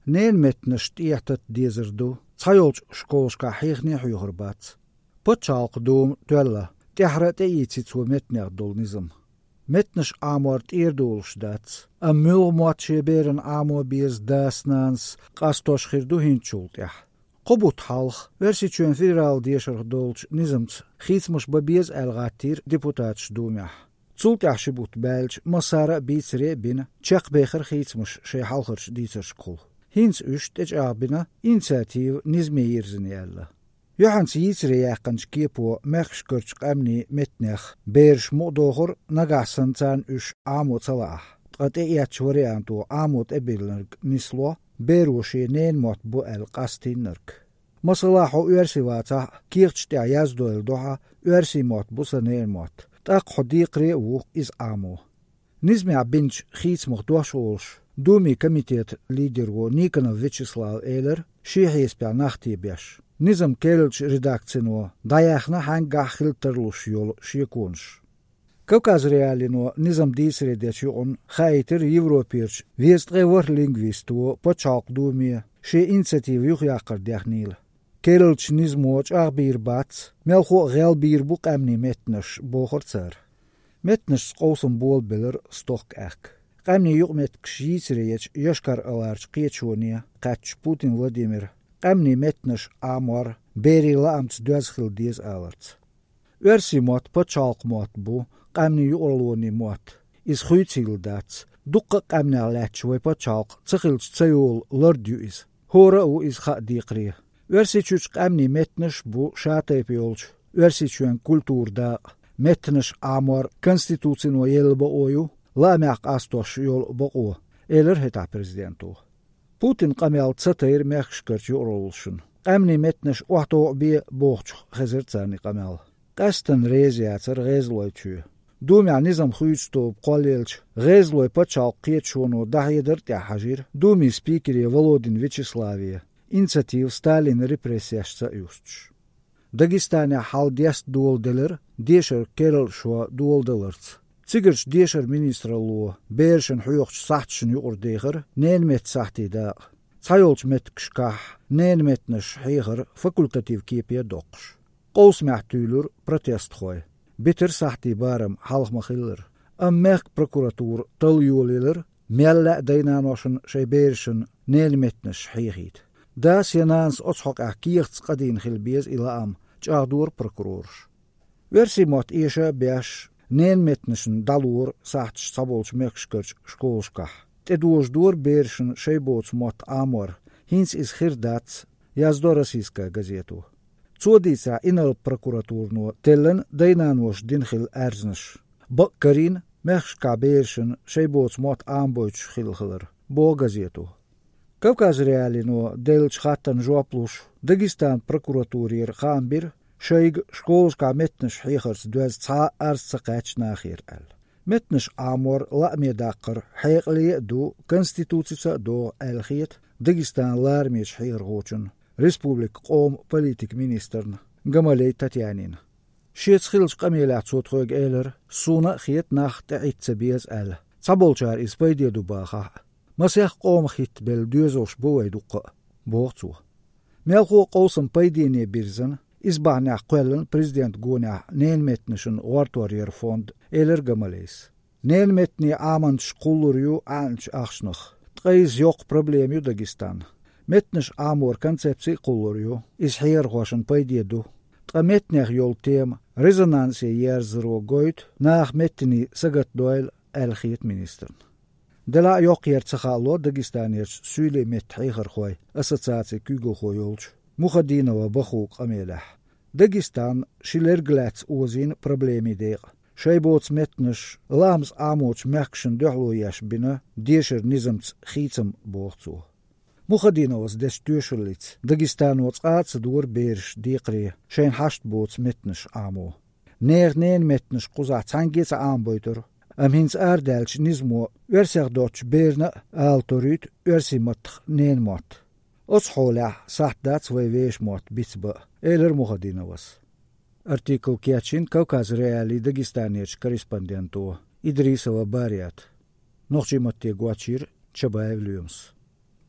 neen metnes tietat dizerdu, tsajolch skolska hichni huurbats. Potchalk doom tuella, tehra te iitsitsu metnerdolnism. Metnes amort eerdolsdats, a mulmoatje beren amobies dasnans, kastoschirdu hinchultjah. Qobut halch, versituen federal diescher dolch nizmts, gietsmus babies elgatir deputaats doomjah. Zultjah shibut belch, masara bietsre bin, tjekbecher gietsmus she halchers dieterskol. Hins ust et abina, initiatief nizmeerzenielle. Johans jietsre jachans kiepo mechskirch amni metnech, beers modoger nagasan zan us amot salah. At variantu amot ebilnerg nislo, berushi neenmot bu el qastinerg. Masalahu uersivata, kirchtia yazdoel doha, uersimot busa neenmot. Tak hodiqri is amo. Nizmea binch gietsmog doorsolsh. Dumi komitet lidergo Nikanov Vyacheslav Eiler, shihispia nachtibiash. Nizam kelch redakcino, dajachna hangachil terlush yol shikunsh. Kaukaz realino nizam disredetjon, chaiter Европirch, viestrever lingvistu, pochalk dumi, shi initiatief juchjakar diachnil. Kelch nizmoch arbir bats, melcho gelbirbuk amni metnesh bochortzer. Metnesh skosum bolbiller stok ek. Qamni yuqmet kshiitsreyech yoshkar alarch qietchonia, qatch Putin Vladimir. Qamni metnesh amor, beri laamts duazkhil dies alarts. Uersimot pochalkmot bu, qamni yuqoloni mot. Is khuitsildats, dukka qamni alatchwe pochalk, tsakhilch tsayol lordu is. Hora u is khadiqri. Uersichuch qamni metnesh bu shatepiolch. Uersichuen kulturda, metnesh amor, konstitutsino yelba oyu, Lameak astosh yol boqo, Eiler heta prezidentu. Putin qamel tsatair mechskert yorolshun. Qamni metnesh ohto bi bochch khazertsani qamel. Qasten reziatser rezloychu. Dumia nizam khuitsto qolelch, rezloy pachal qietchono dahidert ya hajir. Dumi speakeri Volodin Vyacheslavi. Initiativ Stalin repressiashsa ustch. Dagestania haldiast duoldeler, desher kerel shwa duoldelerts. Tsigerch desher ministra lo, beerschen huoch sachtschen juordeger, neen met sachti da. Tsajolch met kskah, neen met nesh heger, facultatief kiepia doksh. Qousmechtulur protest gooi. Bitter sachti baram halgmachiller. Een merk prokuratuur taljuliller, mella deinanoshen she beerschen, neen met nesh hegit. Das jenaans otschok kiirts qadin gilbies ila am, tjagdur prokurors. Versimot isha beash, neen metnischen dalur sachts sabolch mekskirch skolskah. Te door beerschen shebots mot amor, hins is girdats, jazdo Rossiyska gazetu. Tsoditsa inal prokuraturno tellen deinanos dinchil erznish. Bakkarin mekska beerschen shebots mot amboich gilgiller, bo gazetu. Kaukaz realino delch khatan joplush, Dagestan prokuraturir khambir, Sheig skolska metnish hegers duaz tsa artsaqach nachir al. Metnish amor la medaqer hegli do konstitutsia do elgiet Dagestan larmish hegergochen Republik qom politik ministern Gamaley Tatyanin. Shietschilch qamelat sotrog Eiler suna khiet nach der itzebies al. Sabolchar is beide do baga. Masech qom khit bel duzosh boy duqa boortu. Melgo qosum paidine birzen is bana qellen president gona neen metnischen ortorier fond Eiler Gamaleys. Neen metni amand skulurju anch achsnach. Treiz yok problemu Dagestan. Metnish amor konceptie kulurju is heer goshen paidedu. Tmetnech yol tem resonansie yerzro goit nach metni sagat doel elgiet ministern. De la yok yertsalo Dagestaniers sule met heger goy associatie kugel goyolch. Mukhadinova bakhu qamelah. Dagestan shilerglats ozin problemi deeg. Shaybots metnish lams amoch merkschen dohloyash bina desher nizamts khitsam boortsu. Mukhadinovas destuurschelits. Dagestan wats aats door beersh diqri. Shein hashtbots metnish amo. Neen metnish quzat hangets aanboiter. Hins aardelch nizmo uerserdotch beerne altorit uersimat neen mot. Otshola sahdats weeshmot bitsba. Eiler Mukhadinovas. Artikel Kiachin Kaukaz reali Dagestaniech korrespondentu Idrisova Bariat. Nochchimatte Guachir Chabaev Lyums.